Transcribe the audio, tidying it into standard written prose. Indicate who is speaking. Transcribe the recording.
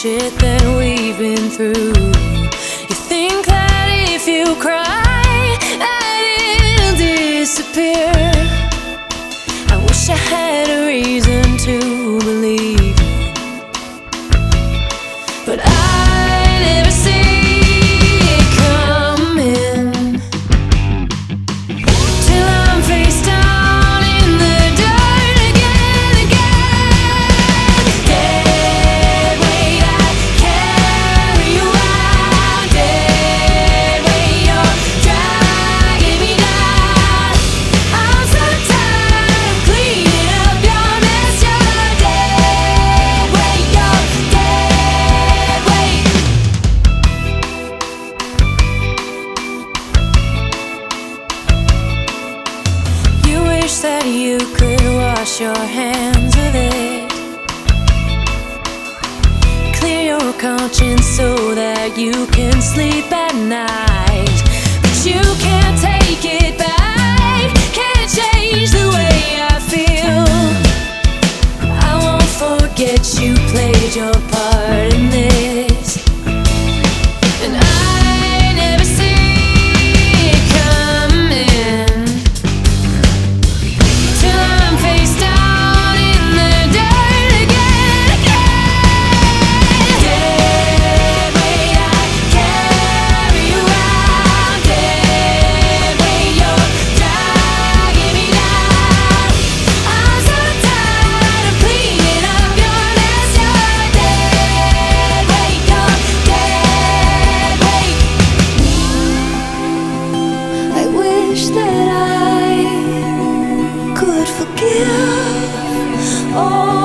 Speaker 1: shit that we've been through. You think that if you cry, that it'll disappear. I wish I had a reason to believe it, but I never see it coming till I'm face down in the dirt again, again. Dead weight, I carry you out. Dead weight, you're dragging me down. I'm so tired of cleaning up your mess. You're dead weight, you're dead weight. You wish that you could wash your hands of it, clear your conscience so that you can sleep at night. But you can't take it back, can't change the way I feel. I won't forget you played your part in this, and I never see it coming till I'm face down in the dirt again, again. Dead weight, I carry you out. Dead weight, you're dragging me down. I'm so tired of cleaning up your mess. You're dead weight, you're dead weight. I wish that I could forgive all